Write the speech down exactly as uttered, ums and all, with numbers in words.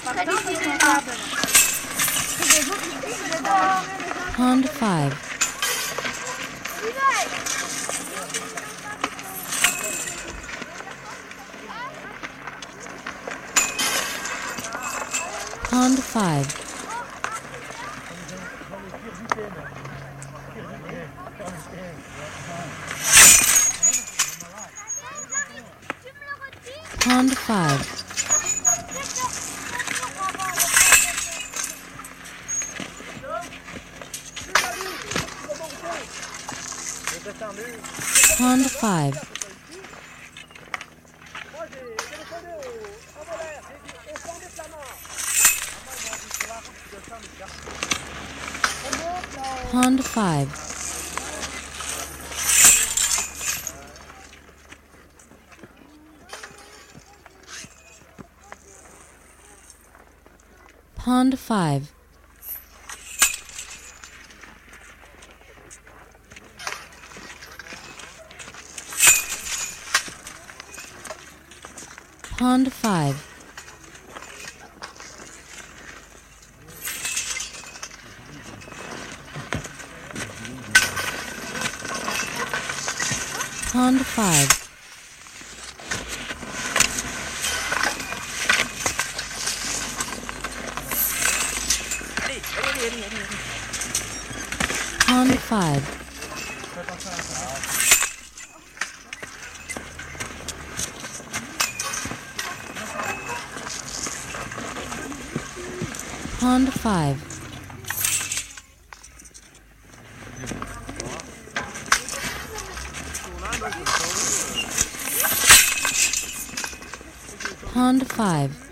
Pond five. Pond five. Pond five. Pond five. Pond five. Pond five. Pond five. Pond five. Pond five. Pond five. Pond five.